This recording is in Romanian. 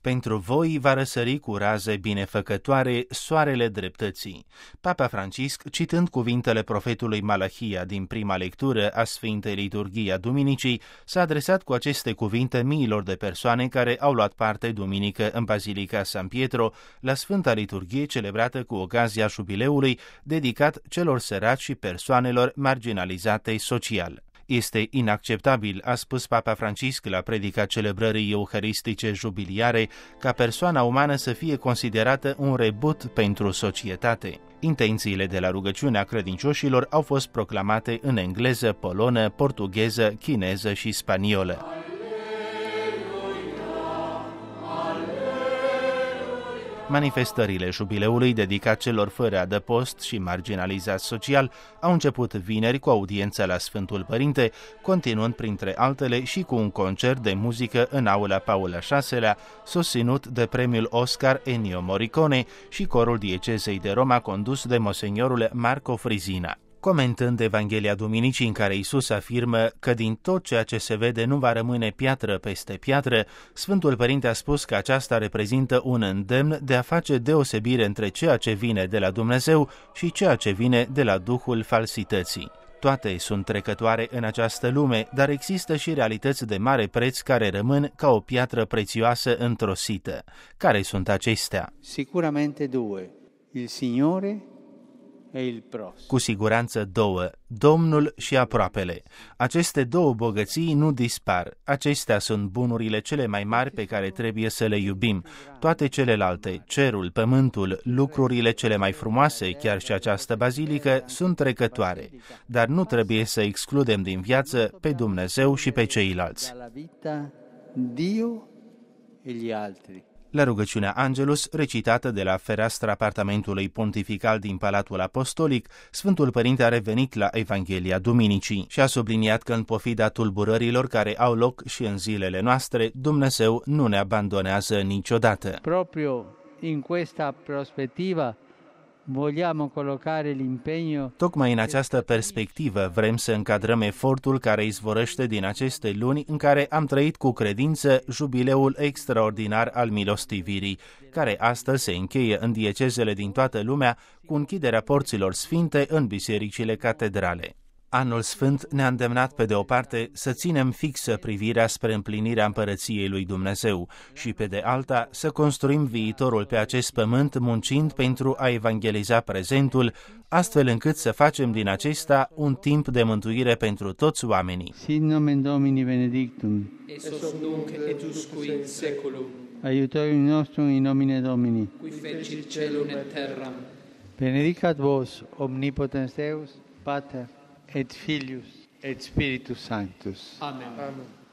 Pentru voi va răsări cu raze binefăcătoare soarele dreptății. Papa Francisc, citând cuvintele profetului Malahia din prima lectură a Sfintei Liturghii a Duminicii, s-a adresat cu aceste cuvinte miilor de persoane care au luat parte duminică în Bazilica San Pietro la Sfânta Liturghie celebrată cu ocazia jubileului dedicat celor săraci și persoanelor marginalizate social. Este inacceptabil, a spus Papa Francisc la predica celebrării euharistice jubiliare, ca persoana umană să fie considerată un rebut pentru societate. Intențiile de la rugăciunea credincioșilor au fost proclamate în engleză, polonă, portugheză, chineză și spaniolă. Manifestările jubileului dedicat celor fără adăpost și marginalizați social au început vineri cu audiența la Sfântul Părinte, continuând printre altele și cu un concert de muzică în aula Paul VI-lea, susținut de premiul Oscar Ennio Morricone și corul diecezei de Roma condus de monseniorul Marco Frisina. Comentând Evanghelia Duminicii în care Iisus afirmă că din tot ceea ce se vede nu va rămâne piatră peste piatră, Sfântul Părinte a spus că aceasta reprezintă un îndemn de a face deosebire între ceea ce vine de la Dumnezeu și ceea ce vine de la duhul falsității. Toate sunt trecătoare în această lume, dar există și realități de mare preț care rămân ca o piatră prețioasă întrosită. Care sunt acestea? Sicuramente due, il Signore. Cu siguranță două, Domnul și aproapele. Aceste două bogății nu dispar. Acestea sunt bunurile cele mai mari pe care trebuie să le iubim. Toate celelalte, cerul, pământul, lucrurile cele mai frumoase, chiar și această bazilică, sunt trecătoare. Dar nu trebuie să excludem din viață pe Dumnezeu și pe ceilalți. La rugăciunea Angelus, recitată de la fereastra apartamentului pontifical din Palatul Apostolic, Sfântul Părinte a revenit la Evanghelia Duminicii și a subliniat că în pofida tulburărilor care au loc și în zilele noastre, Dumnezeu nu ne abandonează niciodată. Proprio in questa prospettiva vogliamo collocare l'impegno. Tocmai în această perspectivă vrem să încadrăm efortul care izvorăște din aceste luni în care am trăit cu credință jubileul extraordinar al milostivirii, care astăzi se încheie în diecezele din toată lumea cu închiderea porților sfinte în bisericile catedrale. Anul Sfânt ne-a îndemnat pe de o parte să ținem fixă privirea spre împlinirea împărăției lui Dumnezeu și pe de alta să construim viitorul pe acest pământ muncind pentru a evangeliza prezentul, astfel încât să facem din acesta un timp de mântuire pentru toți oamenii. Sit nomen Domini benedictum. Ex hoc nunc et usque in seculum. Aiutorium nostrum in nomine Domini. Qui fecit caelum et terram. Benedicat vos omnipotens Deus, Pater et Filius et Spiritus Sanctus. Amen.